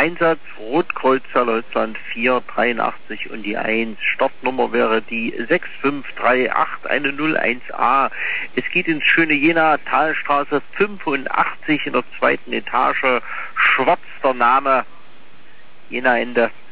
Einsatz Rotkreuzer Deutschland 483 und die 1. Startnummer wäre die 653810 Es geht ins schöne Jena, Talstraße 85 in der 2. Etage. Schwarz der Name. Jena Ende.